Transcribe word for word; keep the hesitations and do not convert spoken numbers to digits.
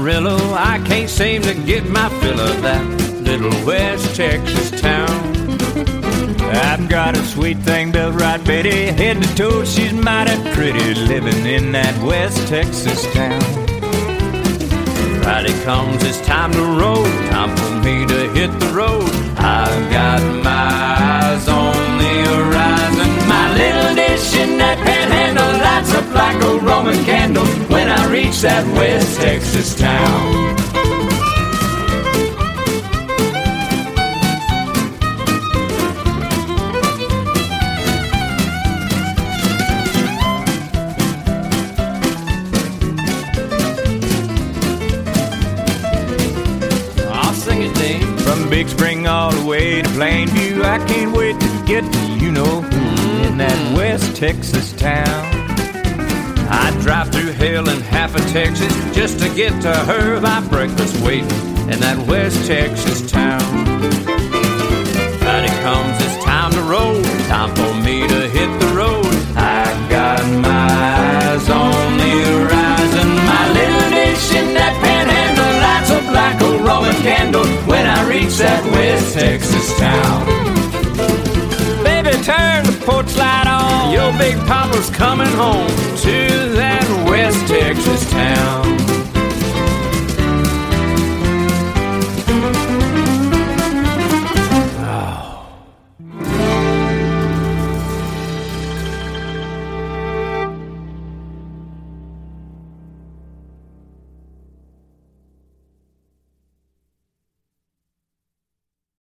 Amarillo, I can't seem to get my fill of that little West Texas town. I've got a sweet thing built right, Betty, head to toe, she's mighty pretty, living in that West Texas town. Friday comes, it's time to roll, time for me to hit the road. I've got my eyes on the horizon, my little dish in that panhandle lights up like a Roman candle when I reach that West Texas town. From Big Spring all the way to Plainview, I can't wait to get to you-know-who in that West Texas town. I drive through hell and half of Texas just to get to her by breakfast waiting in that West Texas town. Friday comes, it's time to roll, time for me to hit the road. I got my eyes on the horizon, my little dish in that panhandle lights up like a Roman candle when I reach that West Texas town. Baby, turn the porch light on, your big papa's coming home to that West Texas town.